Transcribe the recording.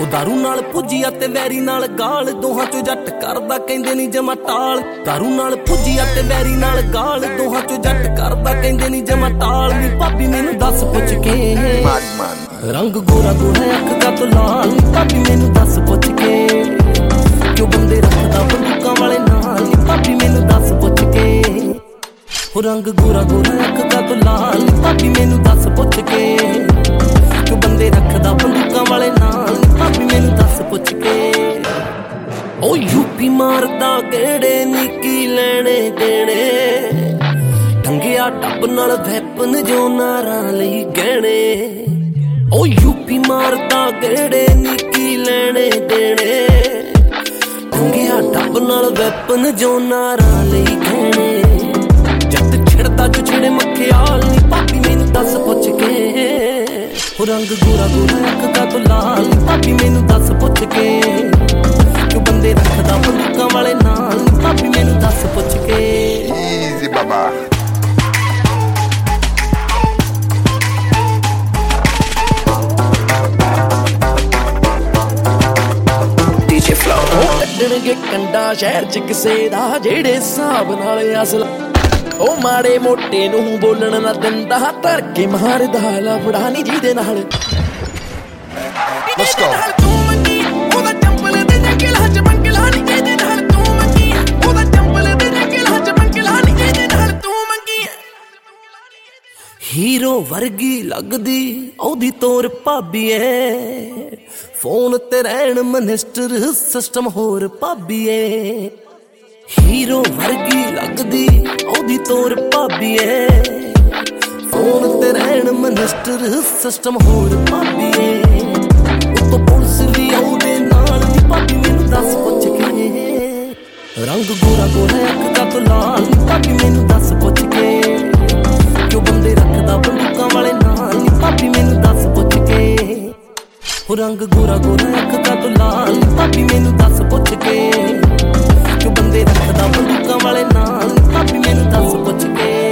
ਉਹ ਦਾਰੂ ਨਾਲ ਭੁੱਜੀਆ ਤੇ ਵੈਰੀ ਨਾਲ ਗਾਲ, ਦੋਹਾਂ ਚੋਂ ਜੱਟ ਕਰਦਾ ਕਹਿੰਦੇ ਨੀ ਜਮਾ ਟਾਲ। ਦਾਰੂ ਨਾਲ ਭੁੱਜੀਆ ਤੇ ਵੈਰੀ ਨਾਲ ਗਾਲ, ਦੋਹਾਂ ਚੋਂ ਜੱਟ ਕਰਦਾ ਕਹਿੰਦੇ ਨੀ ਜਮਾ ਟਾਲ। ਨੀ ਭਾਬੀ ਮੈਨੂੰ ਦੱਸ ਪੁੱਛ ਕੇ ਰੰਗ ਗੋਰਾ ਗੋਰਾ ਅੱਖ ਦਾ ਤੂੰ ਲਾਲ। ਨੀ ਭਾਬੀ ਮੈਨੂੰ ਦੱਸ ਪੁੱਛ ਕੇ ਕਿਉਂ ਬੰਦੇ ਰੱਖਦਾ ਬੰਦੂਕਾਂ ਵਾਲੇ ਨਾਲ। ਨੀ ਭਾਬੀ ਮੈਨੂੰ ਦੱਸ ਪੁੱਛ ਕੇ ਉਹ ਰੰਗ ਗੋਰਾ ਗੋਰਾ ਅੱਖ ਦਾ ਤੂੰ ਲਾਲ। ਨੀ ਭਾਬੀ ਮੈਨੂੰ ਦੱਸ ਪੁੱਛ ਕੇ ਕਿਉਂ ਬੰਦੇ ਰੱਖਦਾ ਬੰਦੂਕਾਂ ਵਾਲੇ ਨਾਲ। ਨੀ ਭਾਬੀ ਮੈਨੂੰ ਦੱਸ ਪੁੱਛ ਕੇ ਉਹ ਯੂਪੀ ਮਾਰਦਾ ਕਿਹੜੇ ਨੀ ਕੀ ਲੈਣੇ ਦੇਣੇ, ਟੰਗਿਆ ਟੱਬ ਨਾਲ ਵੈਪਨ ਜੋ ਨਾਰਾਂ ਲਈ ਗਹਿਣੇ। ਉਹ ਯੂਪੀ ਮਾਰਦਾ ਕਿਹੜੇ ਨੀ ਕੀ ਲੈਣੇ ਦੇਣੇ, ਟੰਗਿਆ ਟੱਬ ਨਾਲ ਵੈਪਨ ਜੋ ਨਾਰਾਂ ਲਈ ਗਹਿਣੇ। ਜੱਟ ਛਿੜਦਾ ਜੋ ਛਿੜੇ ਮਖਿਆਲ। ਨੀ ਭਾਬੀ ਮੈਨੂੰ ਦੱਸ ਪੁੱਛ ਕੇ ਉਹ ਰੰਗ ਗੋਰਾ ਗੋਰਾ ਅੱਖ ਦਾ ਤੂੰ ਲਾਲ। ਨੀ ਭਾਬੀ ਮੈਨੂੰ ਦੱਸ ਪੁੱਛ ਕੇ ਕਿਉਂ ਬੰਦੇ ਰੱਖਦਾ ਬੰਦੂਕਾਂ ਵਾਲੇ ਨਾਲ। ਨੀ ਭਾਬੀ ਮੈਨੂੰ ਦੱਸ ਪੁੱਛ ਕੇ। Easy Baba. DJ Flow ਕੱਢਣਗੇ ਕੰਡਾ ਸ਼ਹਿਰ ਚ ਕਿਸੇ ਦਾ ਜਿਹੜੇ ਹਿਸਾਬ ਨਾਲ ਅਸਲ। ਉਹ ਮਾੜੇ ਮੋਟੇ ਨੂੰ ਬੋਲਣ ਨਾ ਦਿੰਦਾ, ਧਰ ਕੇ ਮਾਰਦਾ ਲਫੜਾ ਨੀ ਜਿਹਦੇ ਨਾਲ। Let's go. ਹੀਰੋ ਵਰਗੀ ਲੱਗਦੀ ਉਹਦੀ ਤੋਰ ਭਾਬੀ ਏ, ਫੋਨ ਤੇ ਰਹਿਣ ਮਨਿਸਟਰ ਸਿਸਟਮ ਹੋਰ ਭਾਬੀ ਏ। ਹੀਰੋ ਵਰਗੀ ਲੱਗਦੀ ਉਹਦੀ ਤੋਰ ਭਾਬੀ ਏ, ਫੋਨ ਤੇ ਰਹਿਣ ਮਨਿਸਟਰ ਸਿਸਟਮ ਹੋਰ ਭਾਬੀ ਏ। ਉਤੋਂ ਪੁਲਿਸ ਵੀ ਉਹਦੇ ਨਾਲ। ਨੀ ਭਾਬੀ ਮੈਨੂੰ ਦੱਸ ਪੁੱਛ ਕੇ ਰੰਗ ਗੋਰਾ ਗੋਰਾ ਅੱਖ ਦਾ ਤੂੰ ਲਾਲ। ਨੀ ਭਾਬੀ ਮੈਨੂੰ ਦੱਸ ਪੁੱਛ ਕੇ ਕਿਉਂ ਬੰਦੇ ਰੱਖਦਾ ਬੰਦੂਕਾਂ ਵਾਲੇ ਨਾਲ। ਨੀ ਭਾਬੀ ਮੈਨੂੰ ਦੱਸ ਪੁੱਛ ਕੇ ਉਹ ਰੰਗ ਗੋਰਾ ਗੋਰਾ ਅੱਖ ਦਾ ਤੂੰ ਲਾਲ। ਨੀ ਭਾਬੀ ਮੈਨੂੰ ਦੱਸ ਪੁੱਛ ਕੇ ਕਿਉਂ ਬੰਦੇ ਰੱਖਦਾ ਬੰਦੂਕਾਂ ਵਾਲੇ ਨਾਲ। ਨੀ ਭਾਬੀ ਮੈਨੂੰ ਦੱਸ ਪੁੱਛ ਕੇ।